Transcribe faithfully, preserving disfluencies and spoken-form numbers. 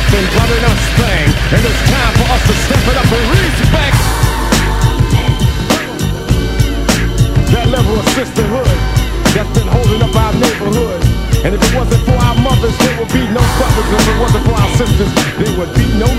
nothing but an us thing, and it's time for us to step it up and respect that level of sisterhood that's been holding up our neighborhood. And if it wasn't for our mothers, there would be no brothers. If it wasn't for our sisters, there would be no